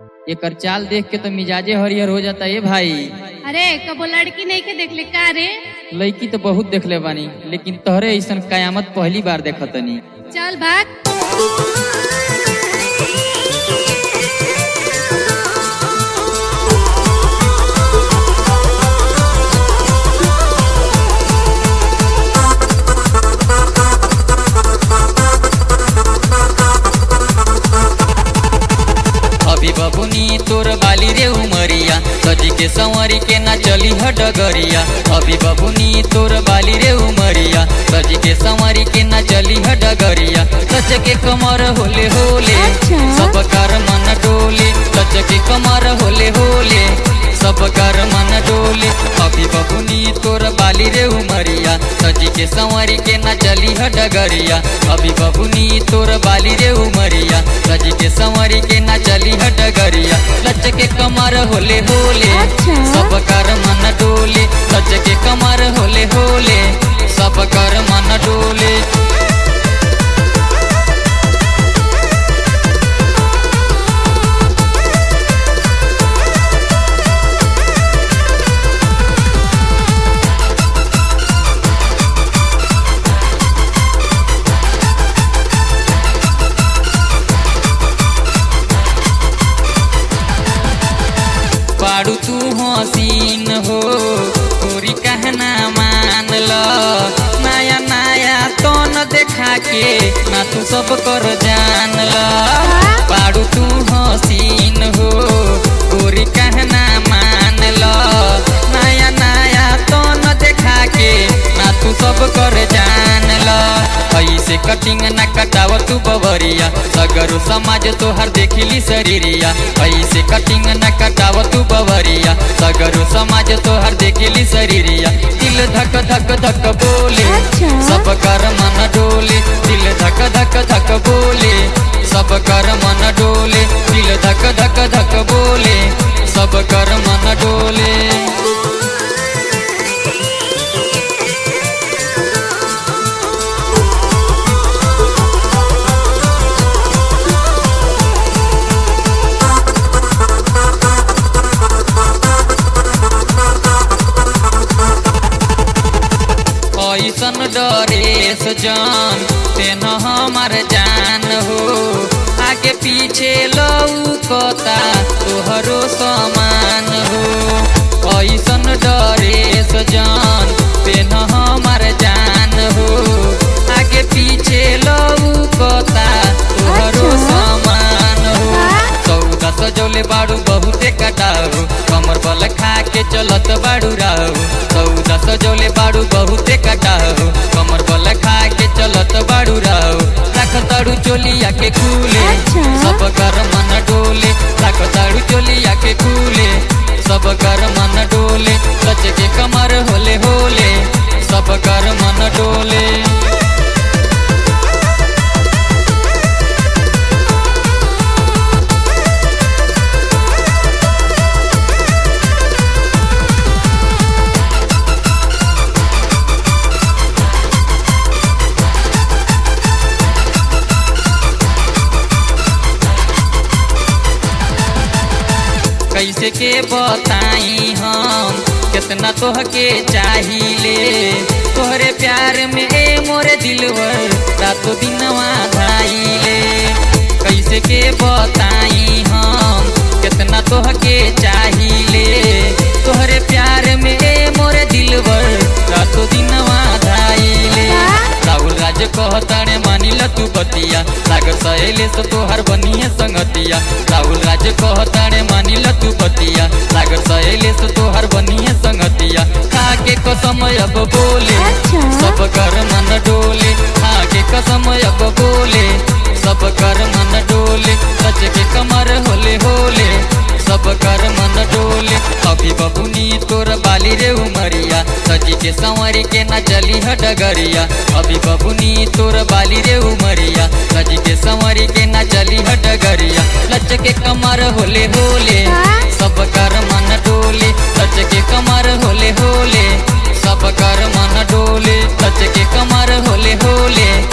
एकर चाल देख के तो मिजाजे हरियर हो जाता है भाई। अरे कबो लड़की नहीं के देख ले का रे? लड़की तो बहुत देखले बानी, लेकिन तोहरे ऐसन कयामत पहली बार देखतनी। चल भाग। अभी बबुनी तोर बाली रे उमरिया, सजी के संवरी के ना चली ह डगरिया। अभी बबुनी तोर बाली रे उमरिया, सजी के संवरी के ना चली ह डगरिया। सच के कमर होले होले सब कर मन डोले, सच के कमर होले होले सब कर मन डोले। अभी बबुनी तोर बाली रे उमरिया, सजी के संवरी के ना चली ह डगरिया। अभी बबुनी तोर बाली रे उमरिया, सजी के संवरी के ना चली ह डगरिया। लच के कमर होले होले सब कर मन डोले, लच के कमर होले होले सब कर मन डोले। बाड़ू तू हसीन हो तोरी कहना मान ल, नया नया तो न देखा के ना तू सब कर जान ल। बाड़ू तू हसीन हो तोरी कहना मान ल, नया नया तो न देखा के ना तू सब कर जान ल। ऐसे कटिंग न कटाव तू बबरिया, सगरो समाज तोहर देखिली शरीरिया। ऐसे कटिंग न कटाव तू बबरिया, सगरो समाज तोहर देखिली शरीरिया। दिल धक धक धक बोले सब कर मन डोले, दिल धक धक धक बोले सब कर मन डोले, दिल धक धक धक बोले सब कर मन डोले। ऐसन डरे सजान तेन हमार जान हो, आगे पीछे लौकता तोहरो समान हो। ऐसन डरे सजान तेन हमार जान हो, आगे पीछे लौकता तोहरो समान हो। सौदा सजौले बाड़ू बहुते कटाऊ, कमर बल खा के चलत बाड़ू राहू। सौदा सजौले बाड़ू बहुते कटाऊ, कमर बल खा के चलत बाड़ू राहू। रख ताड़ू चोलिया के खूले सब कर मन डोले, रख ताड़ू चोलिया के खूले सब कर मन डोले। सच के कमर होले होले सब कर मन डोले। कैसे के बताई हम कितना तोहके चाहिए, तोहरे प्यार में ए मोरे दिलवर रातों दिनवा धाइले। कैसे के बताई हम कितना तोहके चाहिए, तोहरे प्यार में ए मोरे दिलवर रातों दिनवा धाइले। राहुल राज कहताने मानिल तू बतिया, सागर सहेले से तोहर बनिए संगतिया। राहुल राज कहताने मानिल तू बतिया, सागर सहेले से तोहर बनिए संगतिया। खा के कसम अब बोले सब कर मन डोले, खा के कसम अब बोले सब कर मन डोले। सच के कमर होले होले सब कर मन डोले। अभी बबुनी तोर बाली रे उमरिया, सजी के संवरी के ना चली ह डगरिया। अभी बबुनी तोर बाली रे उमरिया, सजी के संवरी के ना चली ह डगरिया। लच के कमर होले होले सब कर मन डोले, लच के कमर होले होले सब कर मन डोले। लच के कमर होले होले